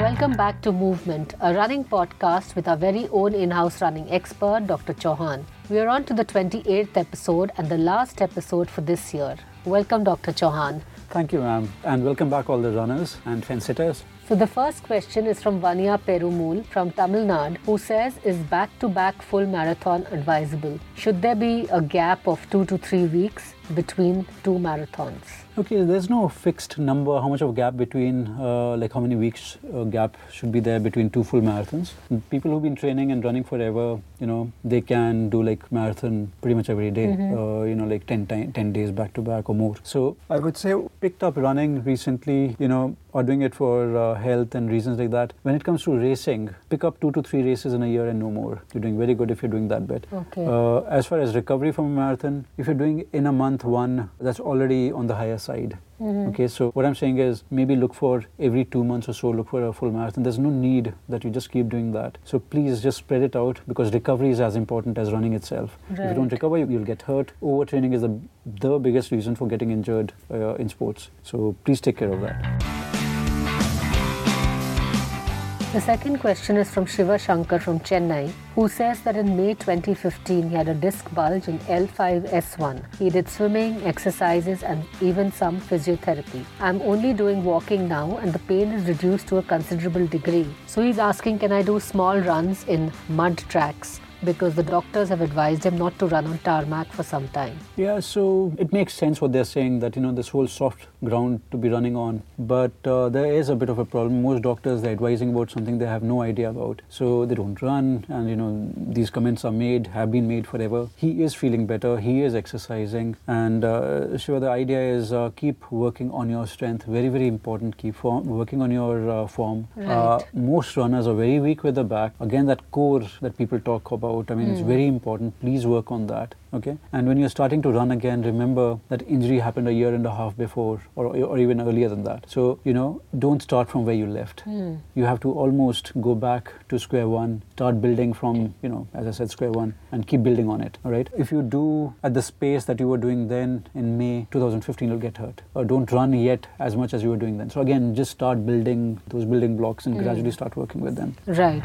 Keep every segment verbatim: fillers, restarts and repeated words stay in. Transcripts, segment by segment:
Welcome back to Movement, a running podcast with our very own in-house running expert, Doctor Chauhan. We are on to the twenty-eighth episode and the last episode for this year. Welcome, Doctor Chauhan. Thank you, ma'am. And welcome back all the runners and fence-sitters. So the first question is from Vanya Perumul from Tamil Nadu, who says, is back-to-back full marathon advisable? Should there be a gap of two to three weeks between two marathons? Okay, there's no fixed number, how much of gap between, uh, like how many weeks uh, gap should be there between two full marathons. People who've been training and running forever, you know, they can do like marathon pretty much every day, mm-hmm. uh, you know, like ten, ten days back to back or more. So I would say picked up running recently, you know, or doing it for uh, health and reasons like that. When it comes to racing, pick up two to three races in a year and no more. You're doing very good if you're doing that bit. Okay. Uh, as far as recovery from a marathon, if you're doing in a month one, that's already on the higher side. Mm-hmm. Okay, so what I'm saying is maybe look for every two months or so, look for a full marathon. There's no need that you just keep doing that. So please just spread it out because recovery is as important as running itself. Right. If you don't recover, you'll get hurt. Overtraining is the, the biggest reason for getting injured uh, in sports. So please take care of that. The second question is from Shiva Shankar from Chennai, who says that in May twenty fifteen he had a disc bulge in L five S one. He did swimming, exercises and even some physiotherapy. I'm only doing walking now and the pain is reduced to a considerable degree. So he's asking, can I do small runs in mud tracks? Because the doctors have advised him not to run on tarmac for some time. Yeah, so it makes sense what they're saying, that, you know, this whole soft ground to be running on. But uh, there is a bit of a problem. Most doctors, they're advising about something they have no idea about. So they don't run and, you know, these comments are made, have been made forever. He is feeling better. He is exercising. And uh, Shiva, the idea is uh, keep working on your strength. Very, very important. Keep form, working on your uh, form. Right. Uh, most runners are very weak with the back. Again, that core that people talk about, I mean, mm. it's very important. Please work on that. Okay. And when you're starting to run again, remember that injury happened a year and a half before, or, or even earlier than that. So, you know, don't start from where you left. Mm. You have to almost go back to square one, start building from, you know, as I said, square one, and keep building on it. All right. If you do at the pace that you were doing then in May twenty fifteen, you'll get hurt. Or don't run yet as much as you were doing then. So again, just start building those building blocks and mm. gradually start working with them. Right.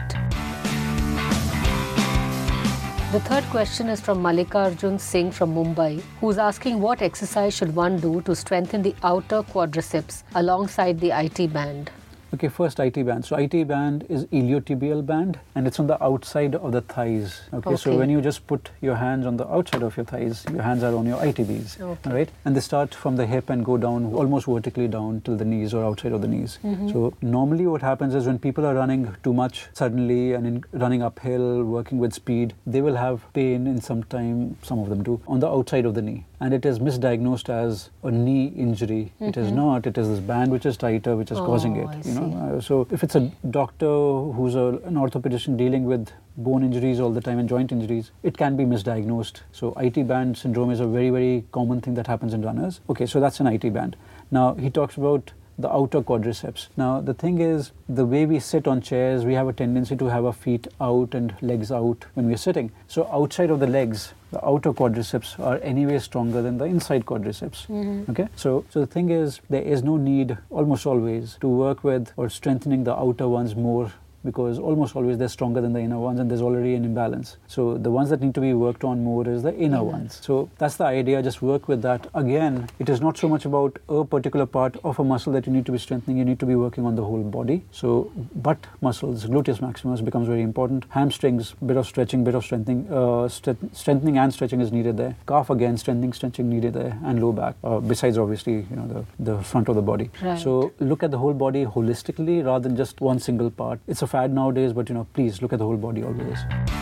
The third question is from Mallikarjun Singh from Mumbai, who's asking what exercise should one do to strengthen the outer quadriceps alongside the I T band. Okay, first I T band. So I T band is iliotibial band and it's on the outside of the thighs. Okay, okay. So when you just put your hands on the outside of your thighs, your hands are on your I T Bs. Okay. All right, and they start from the hip and go down almost vertically down till the knees or outside of the knees. Mm-hmm. So normally what happens is when people are running too much suddenly and in running uphill, working with speed, they will have pain in some time, some of them do, on the outside of the knee. And it is misdiagnosed as a knee injury. Mm-hmm. It is not. It is this band which is tighter, which is oh, causing it. I You see. know. Uh, so if it's a doctor who's a, an orthopedician dealing with bone injuries all the time and joint injuries, it can be misdiagnosed. So I T band syndrome is a very, very common thing that happens in runners. Okay, so that's an I T band. Now he talks about the outer quadriceps. Now the thing is, the way we sit on chairs, we have a tendency to have our feet out and legs out when we're sitting. So outside of the legs, the outer quadriceps are anyway stronger than the inside quadriceps. Mm-hmm. Okay, so so the thing is, there is no need almost always to work with or strengthening the outer ones more, because almost always they're stronger than the inner ones and there's already an imbalance. So the ones that need to be worked on more is the inner mm-hmm. ones. So that's the idea, just work with that. Again, it is not so much about a particular part of a muscle that you need to be strengthening, you need to be working on the whole body. So butt muscles, gluteus maximus becomes very important. Hamstrings, bit of stretching, bit of strengthening, uh, stre- strengthening and stretching is needed there. Calf again, strengthening, stretching needed there, and low back, uh, besides obviously, you know, the, the front of the body. Right. So look at the whole body holistically rather than just one single part. It's a fad nowadays, but you know, please look at the whole body always.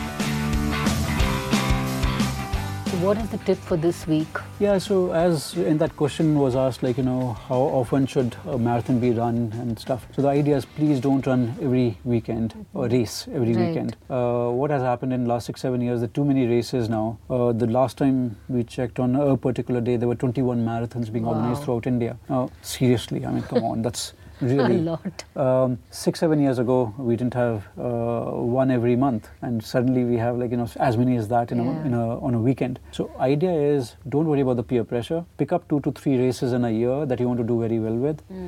What is the tip for this week? Yeah, so as in that question was asked, like, you know, how often should a marathon be run and stuff. So the idea is please don't run every weekend or race every right. weekend. Uh, what has happened in the last six, seven years, there are too many races now. Uh, the last time we checked on a particular day, there were twenty-one marathons being wow. organized throughout India. Now, seriously, I mean, come on, that's really a lot. Um, six, seven years ago, we didn't have uh, one every month, and suddenly we have like you know as many as that in, yeah. a, in a on a weekend. So idea is don't worry about the peer pressure. Pick up two to three races in a year that you want to do very well with. Mm.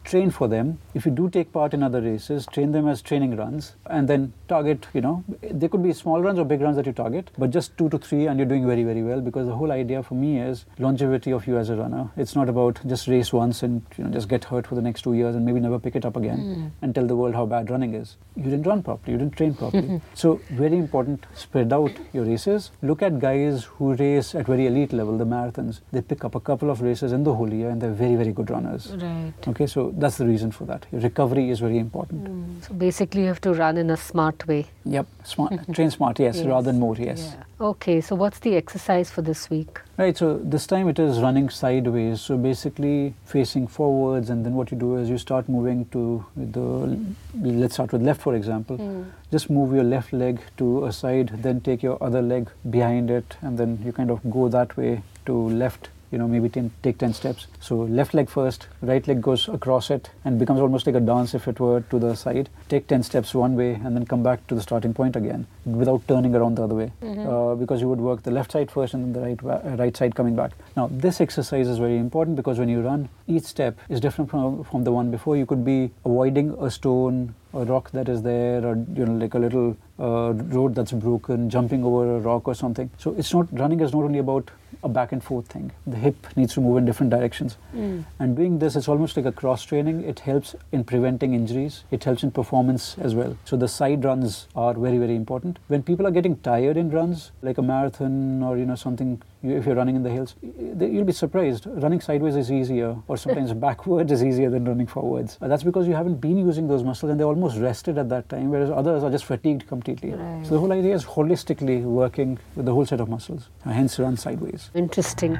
train for them. If you do take part in other races, train them as training runs, and then target, you know, there could be small runs or big runs that you target, but just two to three and you're doing very, very well, because the whole idea for me is longevity of you as a runner. It's not about just race once and, you know, just get hurt for the next two years and maybe never pick it up again mm. and tell the world how bad running is. You didn't run properly, you didn't train properly. So very important, spread out your races. Look at guys who race at very elite level, the marathons. They pick up a couple of races in the whole year and they're very, very good runners. Right. Okay, so that's the reason for that. Your recovery is very important. Mm. So basically you have to run in a smart way. Yep, smart. Train smart, yes, yes, rather than more, yes. Yeah. Okay, so what's the exercise for this week? Right, so this time it is running sideways. So basically facing forwards, and then what you do is you start moving to the, let's start with left for example. Mm. Just move your left leg to a side, then take your other leg behind it, and then you kind of go that way to left. You know, maybe ten, take ten steps. So left leg first, right leg goes across it and becomes almost like a dance if it were to the side. Take ten steps one way and then come back to the starting point again without turning around the other way. Mm-hmm. uh, because you would work the left side first and then the right, uh, right side coming back. Now this exercise is very important because when you run, each step is different from, from the one before. You could be avoiding a stone, a rock that is there, or you know, like a little uh, road that's broken, jumping over a rock or something. So it's not, running is not only about a back and forth thing. The hip needs to move in different directions. Mm. And doing this, it's almost like a cross training. It helps in preventing injuries. It helps in performance as well. So the side runs are very, very important. When people are getting tired in runs, like a marathon or, you know, something, if you're running in the hills, you'll be surprised. Running sideways is easier, or sometimes backwards is easier than running forwards. That's because you haven't been using those muscles and they're almost rested at that time, whereas others are just fatigued completely. Right. So the whole idea is holistically working with the whole set of muscles, hence run sideways. Interesting.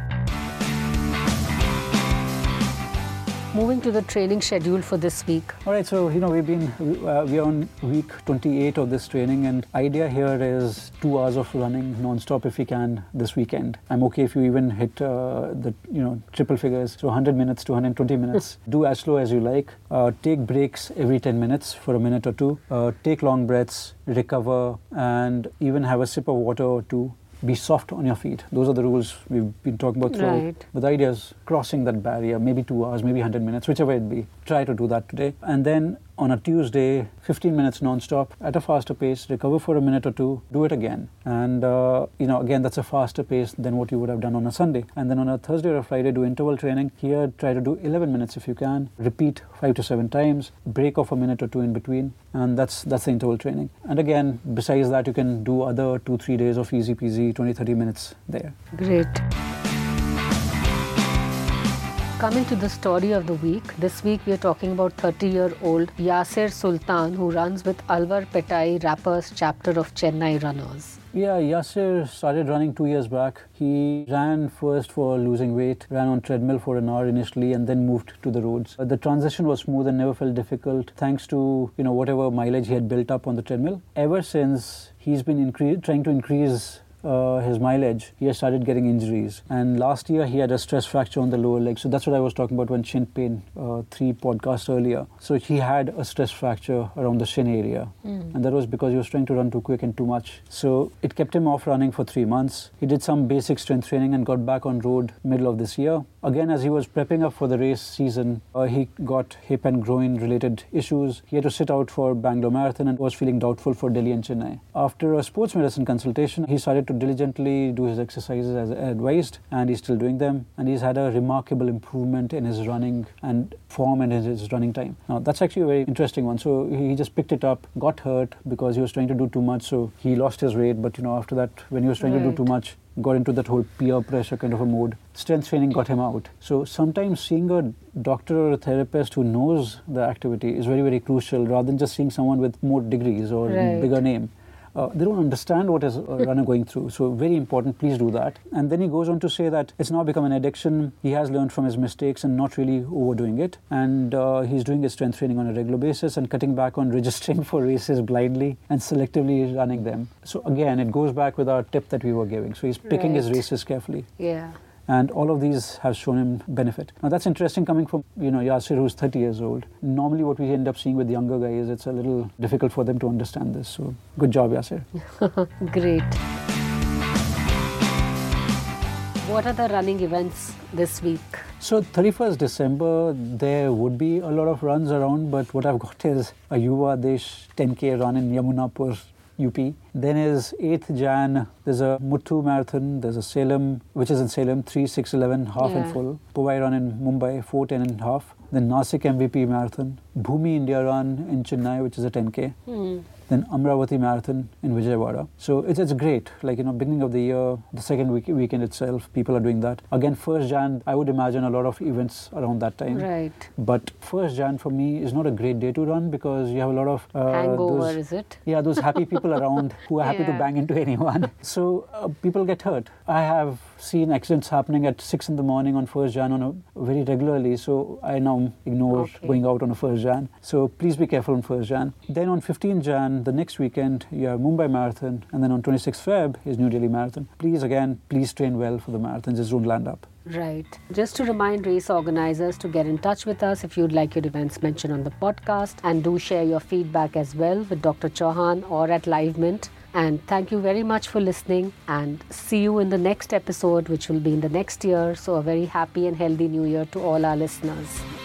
Moving to the training schedule for this week. All right, so you know we've been uh, we're on week twenty-eight of this training, and idea here is two hours of running non-stop if we can this weekend. I'm okay if you even hit uh, the you know triple figures, so one hundred minutes to one hundred twenty minutes. Do as slow as you like. Uh, take breaks every ten minutes for a minute or two. Uh, take long breaths, recover, and even have a sip of water or two. Be soft on your feet. Those are the rules we've been talking about throughout. Right. But the idea is crossing that barrier, maybe two hours, maybe one hundred minutes, whichever it be. Try to do that today. And then on a Tuesday, fifteen minutes non-stop at a faster pace, recover for a minute or two, do it again. And, uh, you know, again, that's a faster pace than what you would have done on a Sunday. And then on a Thursday or a Friday, do interval training. Here, try to do eleven minutes if you can. Repeat five to seven times. Break off a minute or two in between. And that's that's the interval training. And again, besides that, you can do other two, three days of easy peasy, twenty, thirty minutes there. Great. Coming to the story of the week, this week we are talking about thirty-year-old Yasir Sultan, who runs with Alvar Petai Rappers chapter of Chennai Runners. Yeah, Yasir started running two years back. He ran first for losing weight, ran on treadmill for an hour initially, and then moved to the roads. Uh, the transition was smooth and never felt difficult, thanks to you know whatever mileage he had built up on the treadmill. Ever since, he's been incre- trying to increase Uh, his mileage, he has started getting injuries. And last year he had a stress fracture on the lower leg. So that's what I was talking about when shin pain, uh, three podcasts earlier. So he had a stress fracture around the shin area. Mm. And that was because he was trying to run too quick and too much. So it kept him off running for three months. He did some basic strength training and got back on road middle of this year. Again, as he was prepping up for the race season, uh, he got hip and groin related issues. He had to sit out for Bangalore Marathon and was feeling doubtful for Delhi and Chennai. After a sports medicine consultation, he started to diligently do his exercises as advised, and he's still doing them, and he's had a remarkable improvement in his running and form and his running time. Now that's actually a very interesting one. So he just picked it up, got hurt because he was trying to do too much, so he lost his weight. But you know after that, when he was trying right. to do too much, got into that whole peer pressure kind of a mode. Strength training got him out. So sometimes seeing a doctor or a therapist who knows the activity is very, very crucial, rather than just seeing someone with more degrees or right. bigger name. Uh, they don't understand what is a runner going through. So very important, please do that. And then he goes on to say that it's now become an addiction. He has learned from his mistakes and not really overdoing it. And uh, he's doing his strength training on a regular basis and cutting back on registering for races blindly and selectively running them. So again, it goes back with our tip that we were giving. So he's picking right. his races carefully. Yeah. And all of these have shown him benefit. Now that's interesting coming from, you know, Yasir, who's thirty years old. Normally what we end up seeing with younger guys, it's a little difficult for them to understand this. So good job, Yasir. Great. What are the running events this week? So thirty-first December, there would be a lot of runs around, but what I've got is a Yuva Desh ten K run in Yamunapur, U P. Then is eighth January, there's a Muthu Marathon, there's a Salem, which is in Salem, three, six, eleven, half yeah. and full. Powai run in Mumbai, four, ten and half. Then Nasik M V P Marathon, Bhumi India run in Chennai, which is a ten K. Hmm. Then Amravati Marathon in Vijayawada. So it's, it's great. Like, you know, beginning of the year, the second week, weekend itself, people are doing that. Again, first January, I would imagine a lot of events around that time. Right. But first January for me is not a great day to run because you have a lot of... Uh, Hangover, those, is it? Yeah, those happy people around who are happy yeah. to bang into anyone. So uh, people get hurt. I have seen accidents happening at six in the morning on first January on a, very regularly. So I now ignore okay. going out on a first January. So please be careful on first January. Then on fifteenth January, the next weekend, you have Mumbai Marathon, and then on twenty-sixth February is New Delhi Marathon. Please, again, please train well for the marathon. Just don't land up. Right. Just to remind race organizers to get in touch with us if you'd like your events mentioned on the podcast, and do share your feedback as well with Doctor Chauhan or at Live Mint. And thank you very much for listening, and see you in the next episode, which will be in the next year. So a very happy and healthy new year to all our listeners.